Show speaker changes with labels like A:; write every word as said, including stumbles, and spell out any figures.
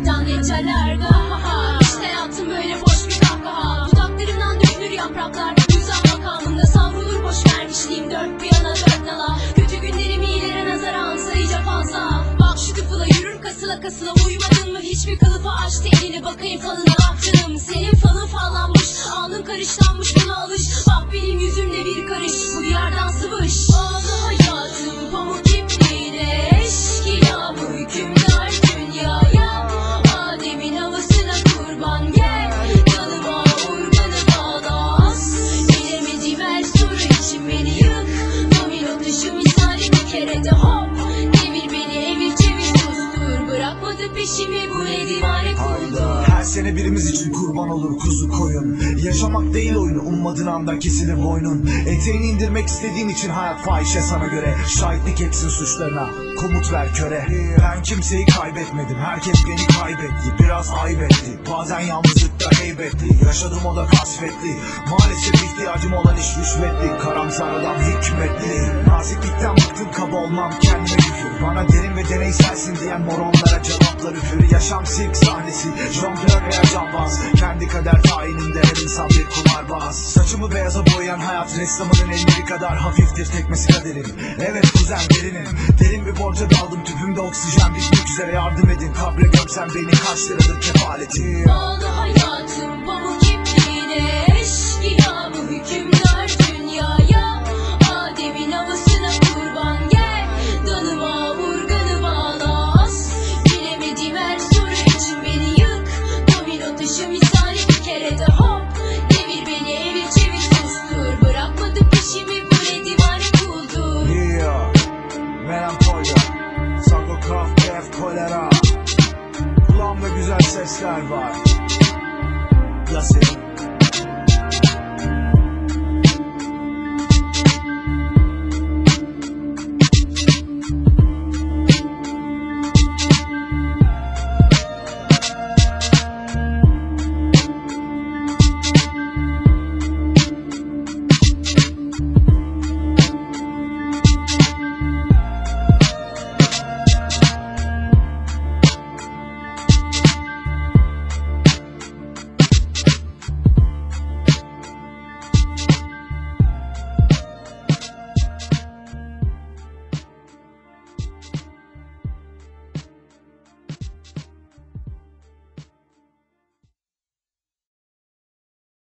A: çoktan yeterler gahaha. İşte hayatım böyle boş bir kahkaha. Dudaklarımdan dökülür yapraklar, güzel makamında savrulur boş vermişliğim. Dört bir yana dört nala, kötü günlerim iyilere nazaran sayıca fazla. Bak şu tıfıla yürür kasıla kasıla, uyumadın mı hiçbir kılıfa? Açtı elini bakayım falına, ah canım senin falın fallanmış, alnın karışlanmış buna alış. Bak benim yüzümde bir karış, bu diyardan sıvış. Ağlı hayatım pamuk ipliğine, eşkıya bu hükümdar dünyaya. Adem'in havasına kurban gel, yanıma organı bağlas. Bilemediğim her soru için beni yık, domino taşı misali bir kere de hop. Devir beni evir çevir sustur, bırakmadı peşimi bu ne divane kuldu.
B: Her sene birimiz için kurban olur kuzu koyun. Yaşamak değil oyunu, ummadığın anda kesilir boynun. Eteğini indirmek istediğin için hayat fahişe sana göre. Şahitlik etsin suçlarına, komut ver köre. Ben kimseyi kaybetmedim, herkes beni kaybetti. Biraz ayıp etti, bazen yalnızlıkta heybetli. Yaşadım o da kasvetli, maalesef ihtiyacım olan iş rüşvetli. Karamsar adam hikmetli, naziklikten bıktım kaba olmam kendime küfür. Bana derin ve deneyselsin diyen moronlara cevaplar üfür. Yaşam sirk sahnesi, jonglör veya cambaz. Kendi kader tayininde her insan bir kumarbaz. Saçımı beyaza boyayan hayat ressamının elleri kadar hafiftir tekmesi kaderim. Evet kuzen derinim, derin bir borca daldım, tüpümde oksijen bitmek üzere, yardım edin. Kabre gömsem beni kaç liradır kefaleti.
A: Ağlı hayatım pamuk ipliğine, eşkıya bu hükümdar dünyaya. Adem'in havasına kurban gel, danıma urganı bağlas. Bilemediğim her soru için beni yık, domino taşı misali bir kere de hop. Devir beni evir çevir sustur, bırakmadı peşimi bu ne divane kuldur.
B: Yeah, Melankolya, Sago Kraft, Def, Kolera. Kulağımda güzel sesler var. Ya senin?